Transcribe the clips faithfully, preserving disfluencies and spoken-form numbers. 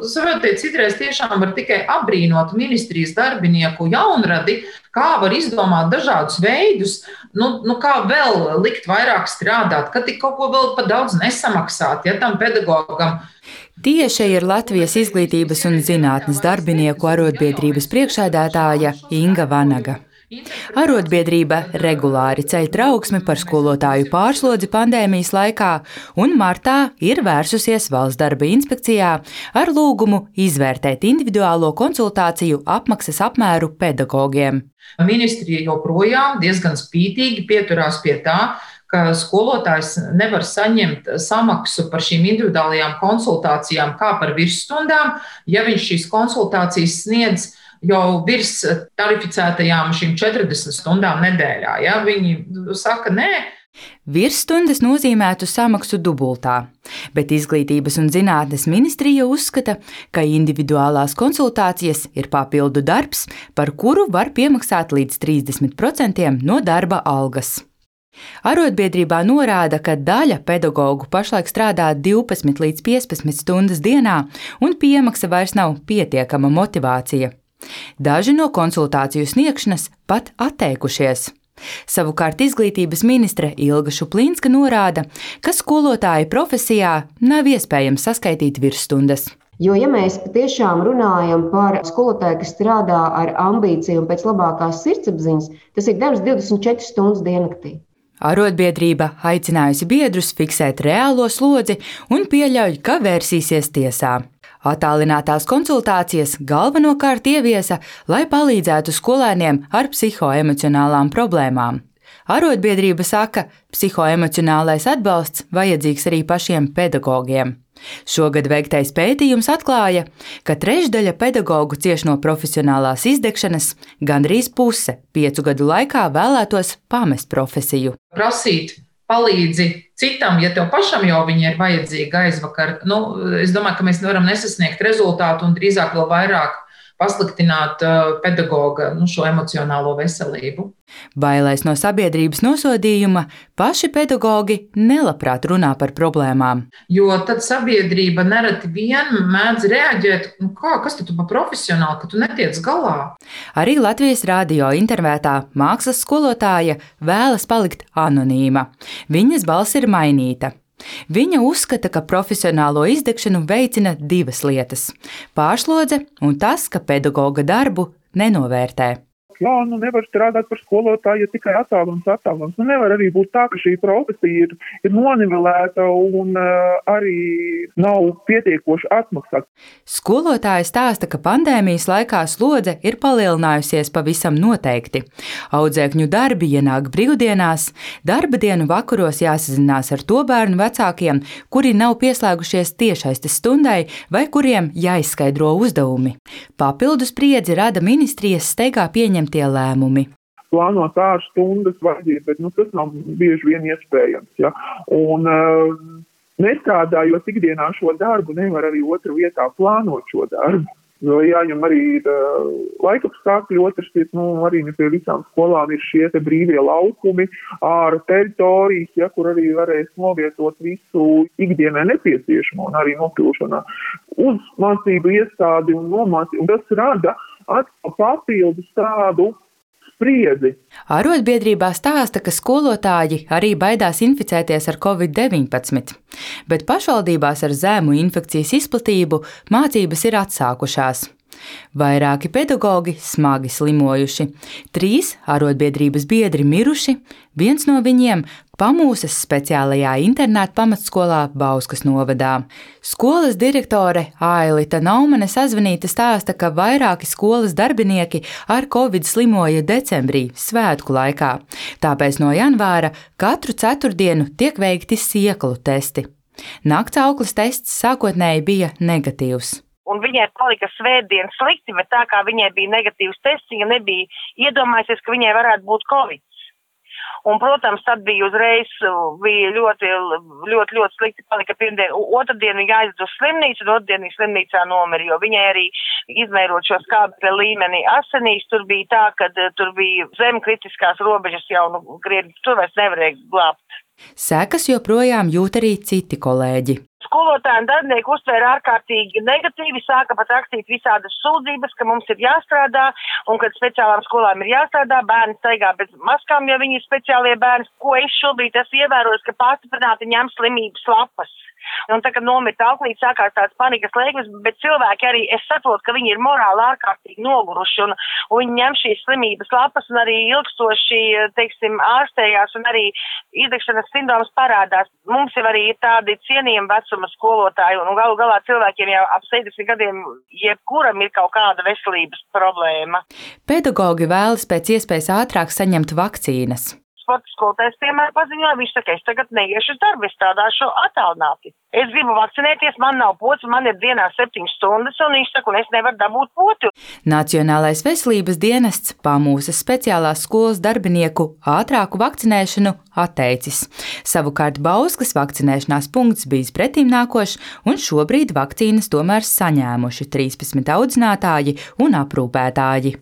saprotiet, citreiz tiešām var tikai apbrīnot ministrijas darbinieku jaunradi, kā var izdomāt dažādus veidus, nu, nu kā vēl likt vairāk strādāt, ka tik kaut ko vēl pa daudz nesamaksāt, ja tam pedagogam. Tieši ir Latvijas Izglītības un zinātnes darbinieku arotbiedrības priekšsēdētāja Inga Vanaga. Arotbiedrība regulāri ceļ trauksmi par skolotāju pārslodzi pandēmijas laikā, un martā ir vērsusies Valsts darba inspekcijā ar lūgumu izvērtēt individuālo konsultāciju apmaksas apmēru pedagogiem. Ministrija joprojām diezgan spītīgi pieturās pie tā, ka skolotājs nevar saņemt samaksu par šīm individuālajām konsultācijām kā par virsstundām, ja viņš šīs konsultācijas sniedz jau virs tarificētajām šīm četrdesmit stundām nedēļā. Ja? Viņi saka, nē. Virsstundas nozīmētu samaksu dubultā, bet Izglītības un zinātnes ministrija uzskata, ka individuālās konsultācijas ir papildu darbs, par kuru var piemaksāt līdz trīsdesmit procentiem no darba algas. Arotbiedrībā norāda, ka daļa pedagogu pašlaik strādā divpadsmit līdz piecpadsmit stundas dienā, un piemaksa vairs nav pietiekama motivācija. Daži no konsultāciju sniegšanas pat atteikušies. Savukārt Izglītības ministre Ilga Šuplīnska norāda, ka skolotāja profesijā nav iespējams saskaitīt virsstundas. Jo, ja mēs patiešām runājam par skolotāju, kas strādā ar ambīciju un pēc labākās sirdsapziņas, tas ir darbs divdesmit četras stundas diennaktī. Arotbiedrība aicinājusi biedrus fiksēt reālo slodzi un pieļauj, ka vērsīsies tiesā. Attālinātās konsultācijas galvenokārt ieviesa, lai palīdzētu skolēniem ar psihoemocionālām problēmām. Arotbiedrība saka, psihoemocionālais atbalsts vajadzīgs arī pašiem pedagogiem. Šogad veiktais pētījums atklāja, ka trešdaļa pedagogu cieš no profesionālās izdegšanas, gandrīz puse piecu gadu laikā vēlētos pamest profesiju. Prasīt palīdzi citam, ja tev pašam jau viņa ir vajadzīga aizvakar. Nu, es domāju, ka mēs nevaram nesasniegt rezultātu un drīzāk vēl vairāk pasliktināt pedagoga nu, šo emocionālo veselību. Bailēs no sabiedrības nosodījuma, paši pedagogi nelabprāt runā par problēmām. Jo tad sabiedrība nereti vien mēdz reaģēt, nu kā, kas tu pa profesionāli, ka tu netiec galā? Arī Latvijas radio intervētā mākslas skolotāja vēlas palikt anonīma. Viņas balss ir mainīta. Viņa uzskata, ka profesionālo izdegšanu veicina divas lietas – pārslodze un tas, ka pedagoga darbu nenovērtē. Jā, nu nevar strādāt par skolotāju, ja tikai attālums, attālums. Nu nevar arī būt tā, ka šī profesija ir, ir nonivelēta un uh, arī nav pietiekoši atmaksāta. Skolotāja stāsta, ka pandēmijas laikā slodze ir palielinājusies pavisam noteikti. Audzēkņu darbi ienāk brīvdienās, darba dienu vakaros jāsazinās ar to bērnu vecākiem, kuri nav pieslēgušies tiešaistes stundai vai kuriem jāizskaidro uzdevumi. Papildus spriedzi rada ministrijas steigā pieņemt tie lēmumi. Plānot ārstu stundas vajadzības, bet nu, tas nav bieži vien iespējams. Ja? Un uh, nestrādājot ikdienā šo darbu, nevar arī otru vietā plānot šo darbu. Jo jāņem arī ir uh, laikapstākļi, otrs ir, nu, arī ne pie visām skolām ir šie te brīvie laukumi, āra teritorijas, ja, kur arī varēs novietot visu ikdienai nepieciešamo un arī nokļūšanā uz mācību iestādi un nomācību. Un tas rada atkal papildus tādu spriedzi. Arotbiedrībā stāsta, ka skolotāji arī baidās inficēties ar covid deviņpadsmit, bet pašvaldībās ar zemu infekcijas izplatību mācības ir atsākušās. Vairāki pedagogi smagi slimojuši, trīs arotbiedrības biedri miruši, viens no viņiem Pamūsas speciālajā internāta pamatskolā Bauskas novadā. Skolas direktore Ailita Naumane sazvanīta stāsta, ka vairāki skolas darbinieki ar covid slimoja decembrī svētku laikā, tāpēc no janvāra katru ceturtdienu tiek veikti sieklu testi. Nakts auklis tests sākotnēji bija negatīvs. Un viņai palika svētdien slikti, bet tā kā viņai bija negatīvs tests, viņa nebija iedomājusies, ka viņai varētu būt covid. Un, protams, tad bija uzreiz bija ļoti, ļoti, ļoti slikti palika pirmdien. Otrdien viņa aizved uz slimnīcu, un otrdien viņa slimnīcā nomira, jo viņai arī izmērot šo skābekļa līmeni asinīs, tur bija tā, ka tur bija zem kritiskās robežas jau, nu, krietni, tur vairs nevarēja glābt. Sekas joprojām jūt arī citi kolēģi. skolotāji un darbinieki uztvēra ārkārtīgi negatīvi, sāka pat rakstīt visādas sūdzības, ka mums ir jāstrādā un ka speciālām skolām ir jāstrādā, bērni staigā bez maskām, jo viņi ir speciālie bērni. Ko es šobrīd esmu ievērojis, ka pastiprināti ņem slimības lapas. Un tā, kad nomira auklīt, sākās tāds panikas lēkmes, bet cilvēki arī, es saprotu, ka viņi ir morāli ārkārtīgi noguruši un, un viņi ņem šīs slimības lapas un arī ilgstoši, teiksim, ārstējās un arī izdegšanas sindroms parādās. Mums jau arī ir tādi cienījami vecuma skolotāji un galu galā cilvēkiem jau ap sešdesmit gadiem jebkuram ir kaut kāda veselības problēma. Pedagogi vēlas pēc iespējas ātrāk saņemt vakcīnas. Sporta skolotājs, piemēram, paziņoja, viņš saka, es tagad neiešu uz darbu, es strādāšu attālināti. Es gribu vakcinēties, man nav pots, man ir dienā septiņas stundas, un viņš saka, un es nevaru dabūt potu. Nacionālais veselības dienests pamūsas speciālās skolas darbinieku ātrāku vakcinēšanu atteicis. Savukārt Bauskas vakcinēšanās punkts bijis pretimnākošs, un šobrīd vakcīnas tomēr saņēmuši trīspadsmit audzinātāji un aprūpētāji.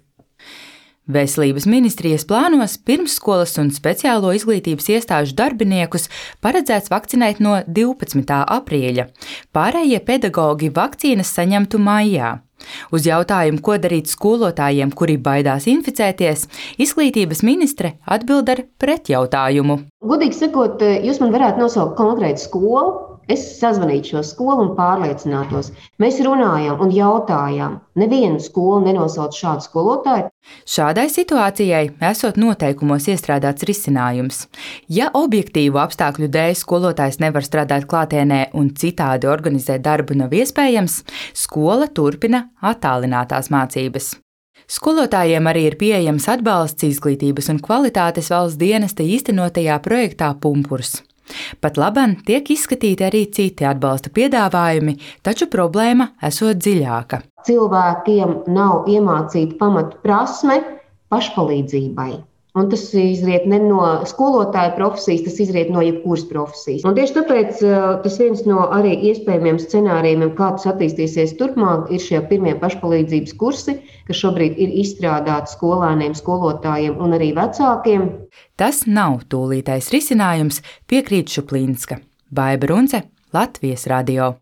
Veselības ministrijas plānos pirmsskolas un speciālo izglītības iestāžu darbiniekus paredzēts vakcinēt no divpadsmitā aprīļa. Pārējie pedagogi vakcīnas saņemtu maijā. Uz jautājumu, ko darīt skolotājiem, kuri baidās inficēties, izglītības ministre atbild ar pretjautājumu. Godīgi sakot, jūs man varētu nosaukt konkrētu skolu. Es sazvanītu šo skolu un pārliecinātos. Mēs runājām un jautājām. Nevienu skolu nenosauc šādu skolotāju. Šādai situācijai esot noteikumos iestrādāts risinājums. Ja objektīvu apstākļu dēļ skolotājs nevar strādāt klātienē un citādi organizēt darbu nav iespējams, skola turpina attālinātās mācības. Skolotājiem arī ir pieejams atbalsts izglītības un kvalitātes valsts dienesta īstenotajā projektā Pumpurs. Pat laban tiek izskatīti arī citi atbalsta piedāvājumi, taču problēma esot dziļāka. Cilvēkiem nav iemācīta pamatu prasme pašpalīdzībai. Un tas izriet ne no skolotāja profesijas, tas izriet no jebkuras profesijas. Un tieši tāpēc tas viens no arī iespējamiem scenārijiem, kā tas attīstīsies turpmāk, ir šie pirmie pašpalīdzības kursi, kas šobrīd ir izstrādāti skolēniem, skolotājiem un arī vecākiem. Tas nav tūlītais risinājums, piekrīt Šuplīnska. Baiba Runce, Latvijas radio.